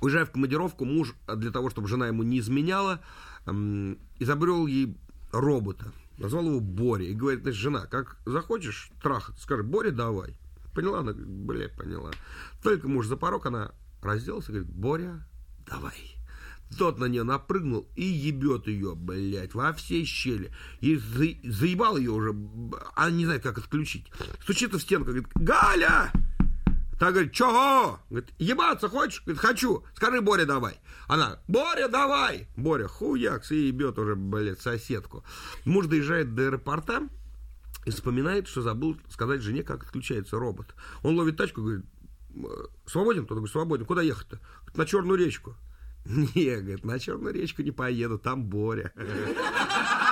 Уезжая в командировку, муж, для того, чтобы жена ему не изменяла, изобрел ей робота. Назвал его Боря. И говорит, значит, жена, как захочешь трахаться, скажи, Боря, давай. Поняла? Она говорит, блядь, поняла. Только муж за порог, она разделась и говорит, Боря, давай. Тот на нее напрыгнул и ебет ее, блядь, во все щели. И заебал ее уже, она не знает, как отключить. Стучится в стенку, говорит, Галя! Та говорит, чего? Говорит, ебаться хочешь? Говорит, хочу. Скажи, Боря, давай. Она, Боря, давай. Боря, хуякс, и ебет уже, блядь, соседку. Муж доезжает до аэропорта и вспоминает, что забыл сказать жене, как отключается робот. Он ловит тачку, говорит, свободен? Тот говорит, свободен. Куда ехать-то? Говорит, на Черную речку. Не, говорит, на Черную речку не поеду, там Боря.